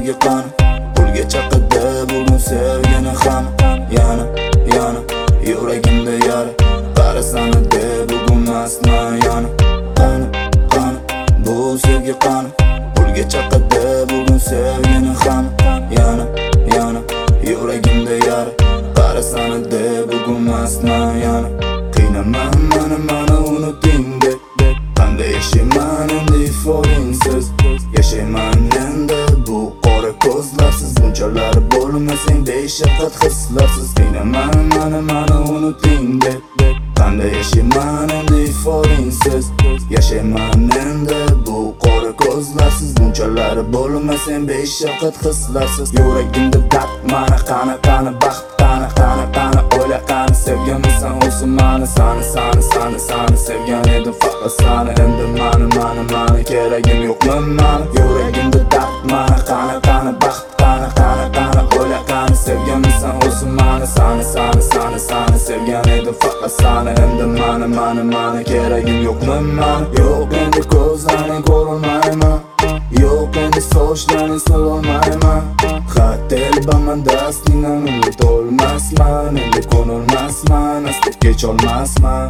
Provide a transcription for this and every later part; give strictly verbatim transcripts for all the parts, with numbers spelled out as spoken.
sevgi qani, pulga chaqadi bugun sevgini ham. Yana, yana, yuragimda yara, qarasana de bugun masman. Yana, qani, qani, bu sevgi qani, pulga chaqadi bugun sevgini ham. Yana, yana, yuragimda yara, qarasana de bugun masman. Yana, qiynaman mani mani unuting deb, qanday yashayman endi iforingsiz, yashayman endi bu qora ko'zlarsiz, bunchalar bo'lmasang beshafqat hislarsiz. Qiynaman mani mani unuting deb, qanday yashayman endi iforingsiz, yashayman endi bu qora ko'zlarsiz, bunchalar bo'lmasang beshafqat hislarsiz. Yuragimda dard mana, qani qani baxt, qani qani qani o'yla, qani sevganmisan o'zi mani, sani sani sani sani sevgan edim faqat sani. Endi mani mani mani keragim yo'qmi mani? Yuragimda dard mana, qani qani baxt, qani qani qani o'yla, qani sevganmisan o'zi mani, sani sani sani sani sevgan edim faqat sani. Endi mani mani mani keragim yo'qmi mani? Yo'q endi ko'zlaring ko'rolmayman, yo'q endi sochlaring sololmayman. Xatelbaman dastingdan unutolmasman, endi ko'nolmasman, aslo kecholmasman.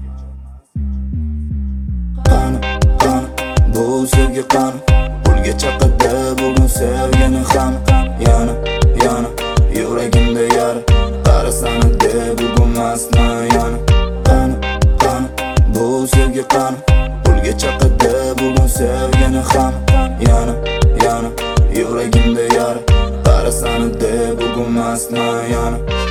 Qani, qani, bu sevgi qani, pulga chaqadi bugun sevgini ham. Yana, yana, yuragimda yara, qarasana de bugun masman. Yana, qani, qani, bu sevgi qani, pulga chaqadi bugun sevgini ham. Yana, yana, yuragimda yara, qarasana de bugun masman. Yana.